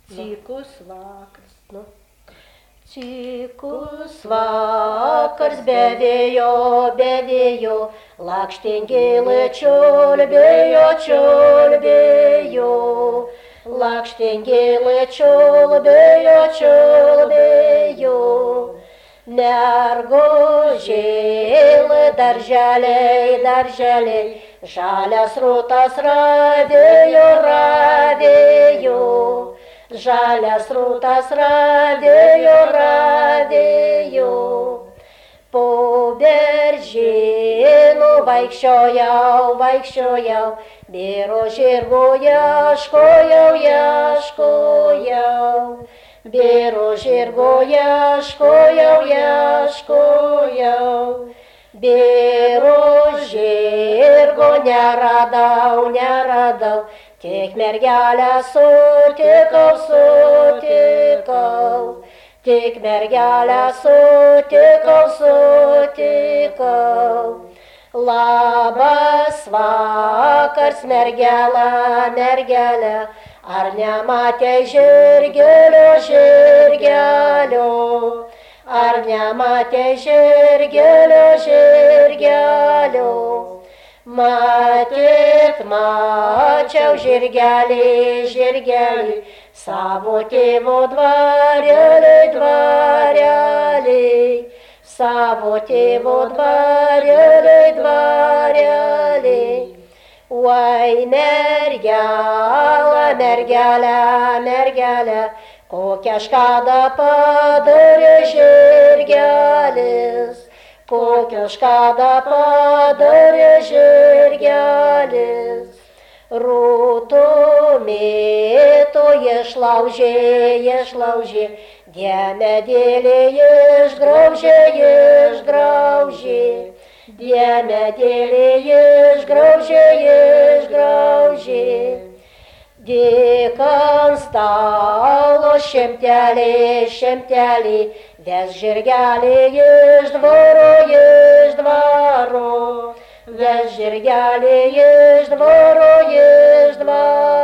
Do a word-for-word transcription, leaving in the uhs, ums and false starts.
Cikus vakars, nu. Cikus vakars be vėjo, be vėjo, lakštingėlė čiulbėjo, čiulbėjo. Lakštingėlė čiulbėjo, čiulbėjo. Mergužėlė darželiai, darželiai, žalias rūtas ravėjo, ravėjo. Žalias rūtas ravėjo, ravėjo. Po beržynų vaikščiojau, vaikščiojau, bėro žirgo ieškojau, ieškojau. Bėro žirgo ieškojau, ieškojau. Bėro žirgo neradau, neradau, tik mergelę sutikau, sutikau. Tik mergelę sutikau, sutikau. Labas vakars, mergelė, mergelė, ar nematei žirgelio, žirgelio? Ar nematei žirgelio, žirgelio? Matyt, mačiau žirgelį, žirgelį, savo tėvo dvarelį, dvarelį. Savo tėvo dvarelį, dvarelį. Oi, mergelė, mergelė, mergelė, kokią škadą padarė žirgelis. Kokią škadą padarė žirgelis. Rūtumėto išlaužė, išlaužė, diemedėlį išgraužė, išgraužė. Diemedėlį išgraužė, išgraužė. Dėk ant stalo šimtelį, šimtelį, ves žirgelį iš dvaro, iš dvaro. Ves žirgelį iš dvaro, iš dvaro.